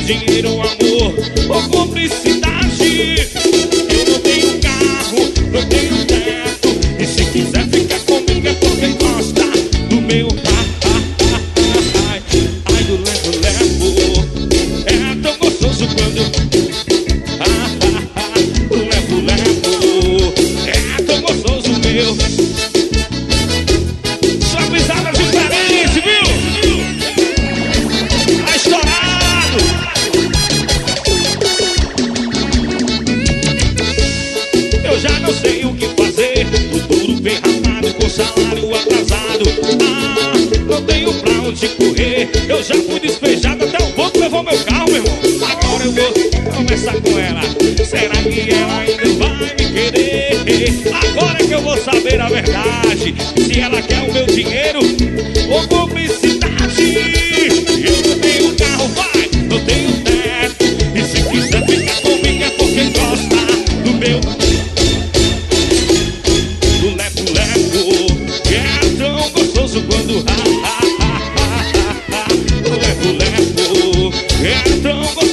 dinheiro, amor ou cumplicidade. Eu não tenho carro, não tenho teto, e se quiser ficar comigo é porque gosta do meu ai do levo-levo. É tão gostoso quando o levo-levo. É tão gostoso meu. Sua pisada diferente, viu? Tá estourado. Eu já não sei o que fazer. O duro vem rapado com salário atrasado. Não tenho pra onde correr. Eu já fui despejado, até o banco levou meu carro, meu irmão. Agora eu vou conversar com ela. Será que ela ainda vai me querer? Agora é que eu vou saber a verdade. Se ela quer o meu dinheiro ou publicidade. Eu não tenho carro, vai, não tenho teto, e se quiser ficar comigo é porque gosta do meu do levo-levo. É tão gostoso quando o levo-levo. É tão gostoso.